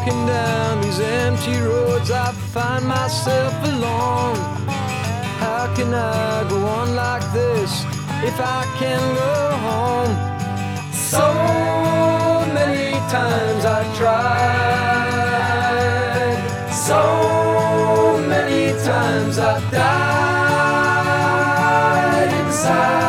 Walking down these empty roads, I find myself alone. How can I go on like this if I can go home? So many times I tried, so many times I died inside.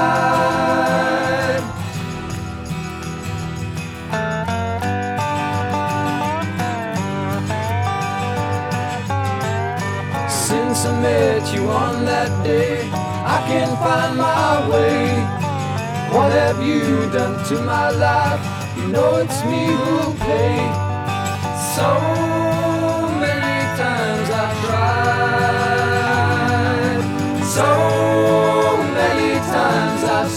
Since I met you on that day, I can't find my way. What have you done to my life? You know it's me who'll pay. So many times I've tried, so many times I've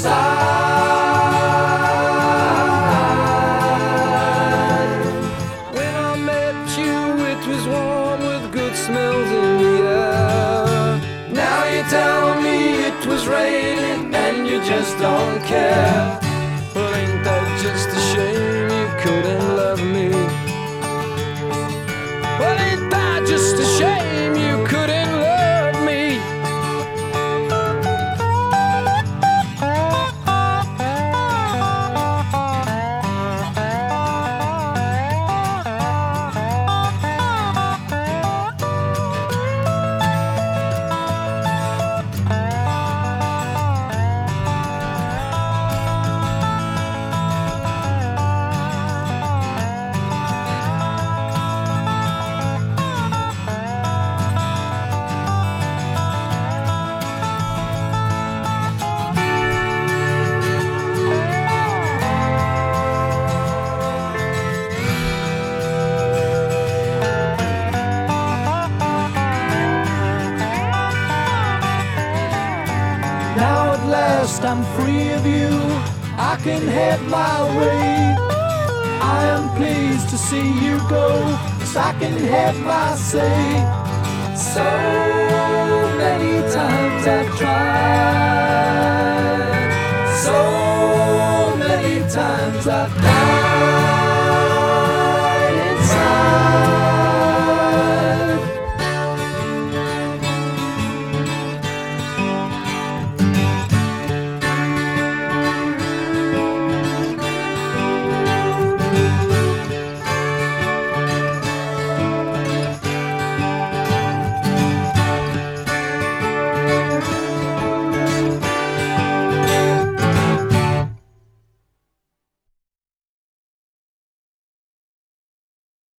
sighed. When I met you, it was warm with good smells in the air. Now you tell me it was raining and you just don't care. Well, ain't that just a shame you couldn't love me? Well, ain't that just a shame you couldn't love me? Now at last I'm free of you, I can head my way. I am pleased to see you go, 'cause I can have my say. So many times I've tried, so many times I've died.